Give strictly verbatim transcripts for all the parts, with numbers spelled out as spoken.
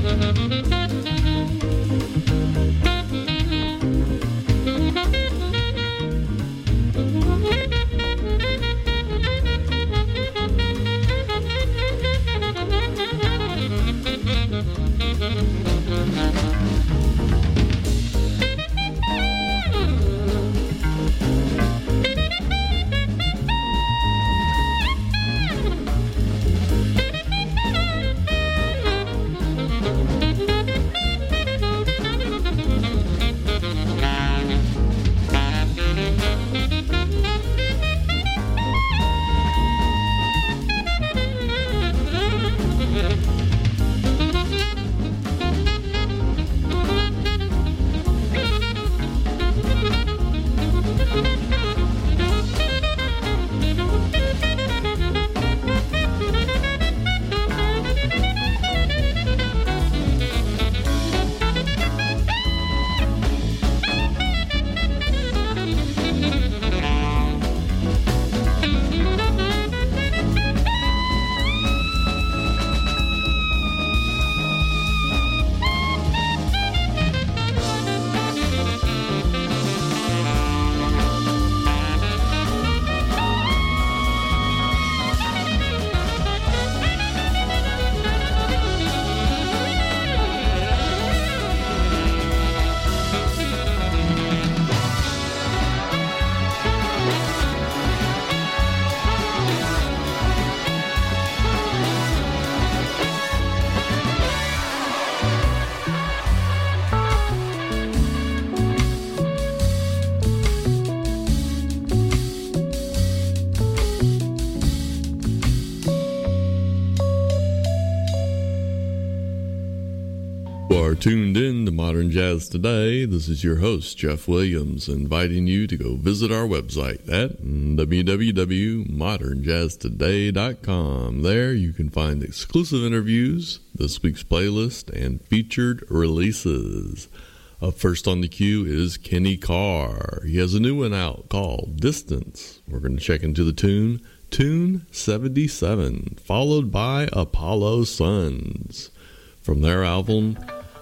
Tuned in to Modern Jazz Today. This is your host, Jeff Williams, inviting you to go visit our website at w w w dot modern jazz today dot com. There you can find exclusive interviews, this week's playlist, and featured releases. Up first on the queue is Kenny Carr. He has a new one out called Distance. We're going to check into the tune, Tune seventy-seven, followed by Apollo Suns. From their album,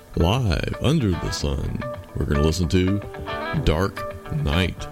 Live Under the Sun, we're going to listen to Dark Night.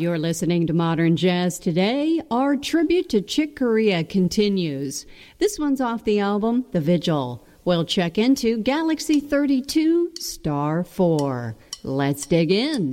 You're listening to Modern Jazz Today. Our tribute to Chick Corea continues. This one's off the album The Vigil. We'll check into Galaxy thirty-two, Star four. Let's dig in.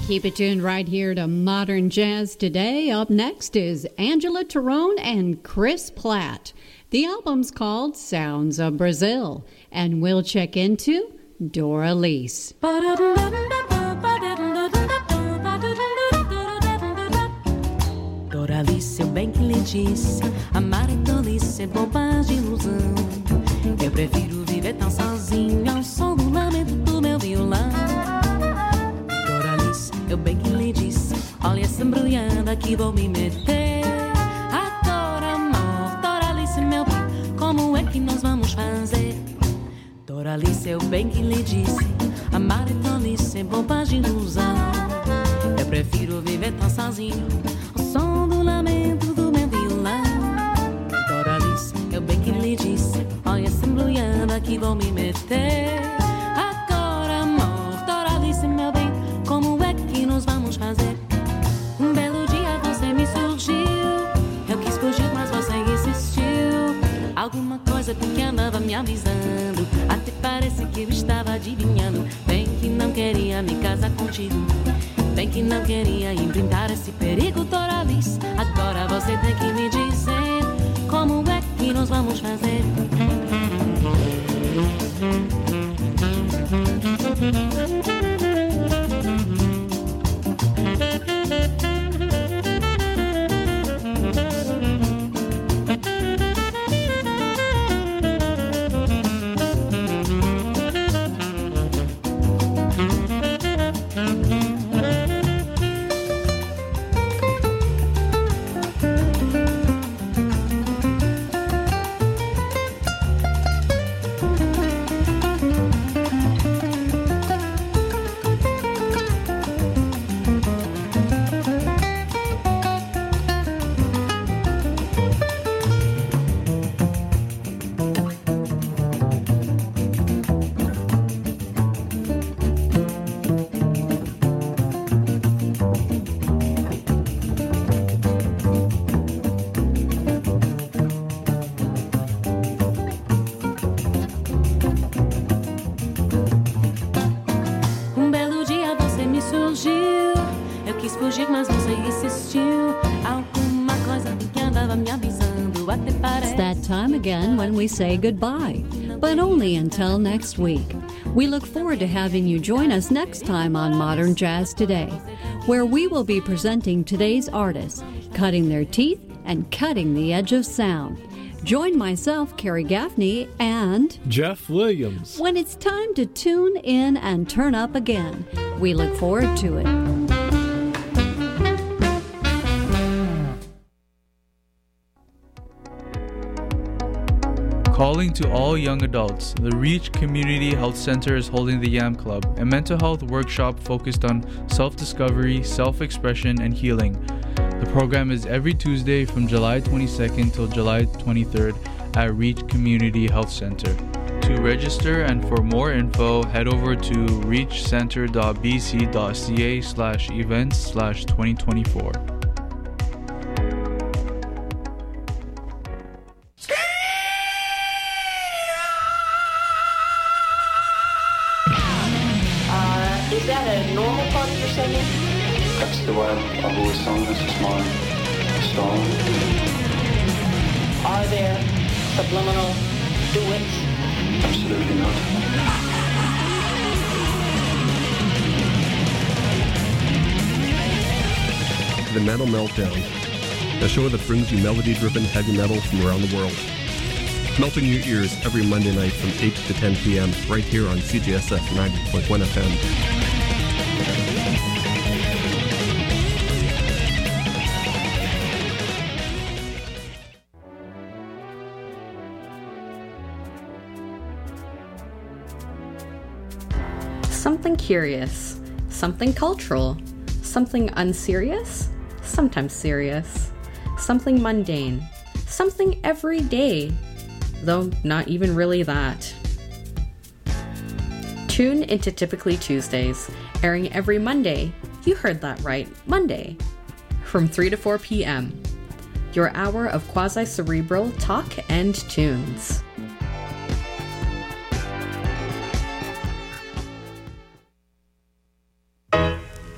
Keep it tuned right here to Modern Jazz Today. Up next is Angela Terone and Chris Platt. The album's called Sounds of Brazil, and we'll check into Doralice. Doralice, eu bem que lhe disse, amar e tolice é bobagem, ilusão. Eu prefiro viver tão sozinho ao som do lamento do meu violão. Doralice, eu bem que lhe disse, olha essa embrulhada que vou me meter. Agora, amor, Doralice, meu bem, como é que nós vamos fazer? Doralice, eu bem que lhe disse, amar e tolice é bobagem, ilusão. Eu prefiro viver tão sozinho ao som do lamento do meu violão. Doralice, eu bem que lhe disse, olha essa embrulhada que vou me meter. Agora, amor, Doralice, meu bem, como é que nós vamos fazer? Um belo dia você me surgiu, eu quis fugir, mas você insistiu. Alguma coisa que andava me avisando, até parece que eu estava adivinhando. Bem que não queria me casar contigo, bem que não queria enfrentar esse perigo, Doralice. Agora você tem que me dizer como é que nós vamos fazer. Again when we say goodbye, but only until next week. We look forward to having you join us next time on Modern Jazz Today, where we will be presenting today's artists, cutting their teeth and cutting the edge of sound. Join myself, Carrie Gaffney, and Jeff Williams when it's time to tune in and turn up again. We look forward to it. Calling to all young adults, the Reach Community Health Center is holding the Yam Club, a mental health workshop focused on self-discovery, self-expression, and healing. The program is every Tuesday from July twenty-second till July twenty-third at Reach Community Health Center. To register and for more info, head over to reachcenter.bc.ca slash events slash 2024. Is that a normal part of your singing? That's the way I've, I've always sung. This is my style. Are there subliminal duets? Absolutely not. The Metal Meltdown, a show that brings you melody-driven heavy metal from around the world. Melt in your ears every Monday night from eight to ten p.m. right here on C J S F ninety point one F M. Something curious, something cultural, something unserious, sometimes serious, something mundane, something everyday, though not even really that. Tune into Typically Tuesdays, airing every Monday. You heard that right, Monday, from three to four p.m. Your hour of quasi-cerebral talk and tunes.